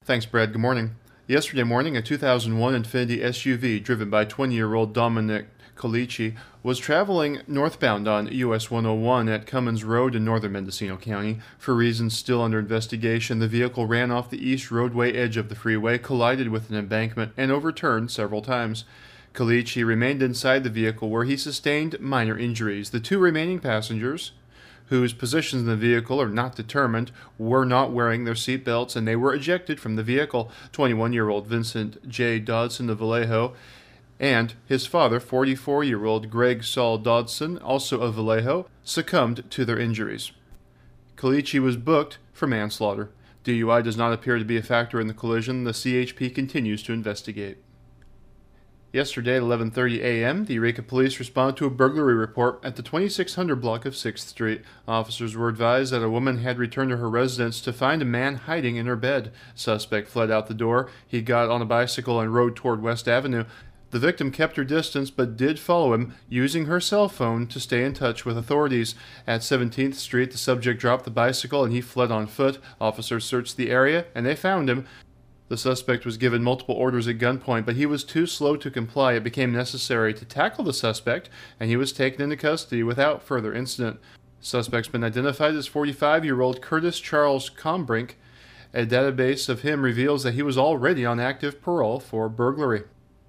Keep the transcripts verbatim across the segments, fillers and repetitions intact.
Thanks, Brad. Good morning. Yesterday morning, a two thousand one Infiniti S U V driven by twenty-year-old Dominic Colici was traveling northbound on U S one oh one at Cummins Road in northern Mendocino County. For reasons still under investigation, the vehicle ran off the east roadway edge of the freeway, collided with an embankment, and overturned several times. Colici remained inside the vehicle where he sustained minor injuries. The two remaining passengers, whose positions in the vehicle are not determined, were not wearing their seatbelts, and they were ejected from the vehicle. twenty-one-year-old Vincent J. Dodson of Vallejo and his father, forty-four-year-old Greg Saul Dodson, also of Vallejo, succumbed to their injuries. Colici was booked for manslaughter. D U I does not appear to be a factor in the collision. The C H P continues to investigate. Yesterday at eleven thirty a.m., the Eureka Police responded to a burglary report at the twenty-six hundred block of sixth Street. Officers were advised that a woman had returned to her residence to find a man hiding in her bed. Suspect fled out the door. He got on a bicycle and rode toward West Avenue. The victim kept her distance but did follow him, using her cell phone to stay in touch with authorities. At seventeenth Street, the subject dropped the bicycle and he fled on foot. Officers searched the area and they found him. The suspect was given multiple orders at gunpoint, but he was too slow to comply. It became necessary to tackle the suspect, and he was taken into custody without further incident. Suspect's been identified as forty-five-year-old Curtis Charles Combrink. A database of him reveals that he was already on active parole for burglary.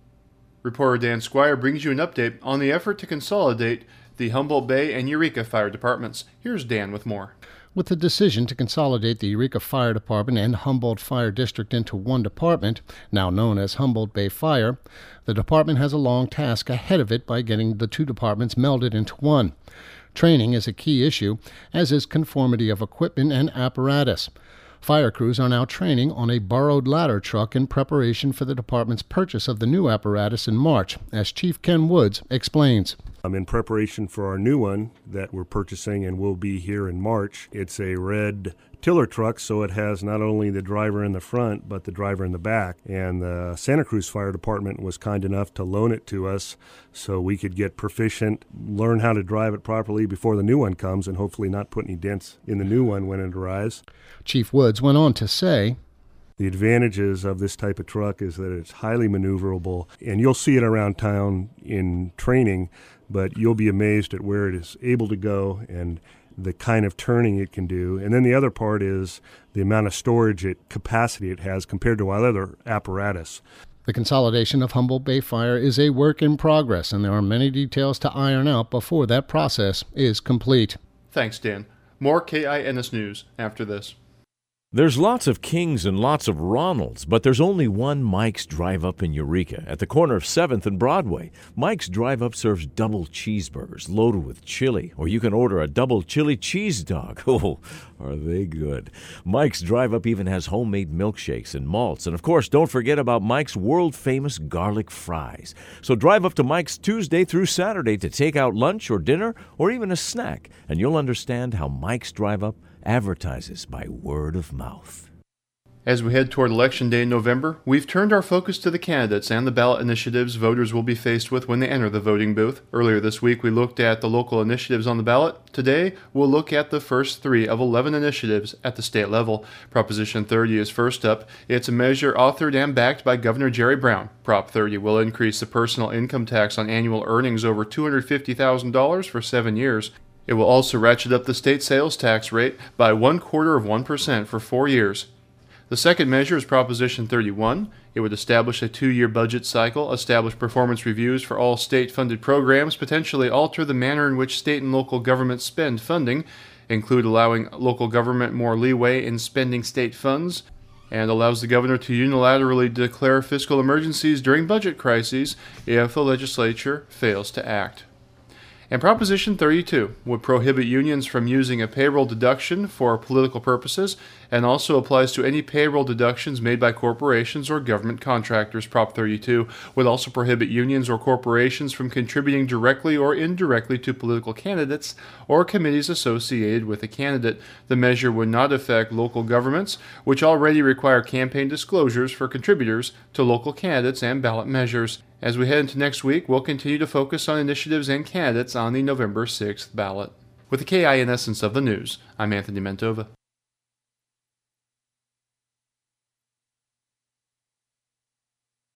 Reporter Dan Squire brings you an update on the effort to consolidate the Humboldt Bay and Eureka Fire Departments. Here's Dan with more. With the decision to consolidate the Eureka Fire Department and Humboldt Fire District into one department, now known as Humboldt Bay Fire, the department has a long task ahead of it by getting the two departments melded into one. Training is a key issue, as is conformity of equipment and apparatus. Fire crews are now training on a borrowed ladder truck in preparation for the department's purchase of the new apparatus in March, as Chief Ken Woods explains. I'm in preparation for our new one that we're purchasing and will be here in March. It's a red tiller truck, so it has not only the driver in the front, but the driver in the back. And the Santa Cruz Fire Department was kind enough to loan it to us so we could get proficient, learn how to drive it properly before the new one comes, and hopefully not put any dents in the new one when it arrives. Chief Woods went on to say, the advantages of this type of truck is that it's highly maneuverable, and you'll see it around town in training, but you'll be amazed at where it is able to go and the kind of turning it can do. And then the other part is the amount of storage it, capacity it has compared to our other apparatus. The consolidation of Humboldt Bay Fire is a work in progress, and there are many details to iron out before that process is complete. Thanks, Dan. More K I N S News after this. There's lots of Kings and lots of Ronalds, but there's only one Mike's Drive Up in Eureka at the corner of seventh and Broadway. Mike's Drive Up serves double cheeseburgers loaded with chili, or you can order a double chili cheese dog. Oh, are they good. Mike's Drive Up even has homemade milkshakes and malts. And, of course, don't forget about Mike's world-famous garlic fries. So drive up to Mike's Tuesday through Saturday to take out lunch or dinner or even a snack, and you'll understand how Mike's Drive Up advertises by word of mouth. As we head toward Election Day in November, we've turned our focus to the candidates and the ballot initiatives voters will be faced with when they enter the voting booth. Earlier this week, we looked at the local initiatives on the ballot. Today, we'll look at the first three of eleven initiatives at the state level. Proposition thirty is first up. It's a measure authored and backed by Governor Jerry Brown. Prop thirty will increase the personal income tax on annual earnings over two hundred fifty thousand dollars for seven years. It will also ratchet up the state sales tax rate by one quarter of one percent for four years. The second measure is Proposition thirty-one. It would establish a two-year budget cycle, establish performance reviews for all state-funded programs, potentially alter the manner in which state and local governments spend funding, include allowing local government more leeway in spending state funds, and allows the governor to unilaterally declare fiscal emergencies during budget crises if the legislature fails to act. And Proposition thirty-two would prohibit unions from using a payroll deduction for political purposes and also applies to any payroll deductions made by corporations or government contractors. Prop thirty-two would also prohibit unions or corporations from contributing directly or indirectly to political candidates or committees associated with a candidate. The measure would not affect local governments, which already require campaign disclosures for contributors to local candidates and ballot measures. As we head into next week, we'll continue to focus on initiatives and candidates on the November sixth ballot. With the K I N essence of the news, I'm Anthony Mentova.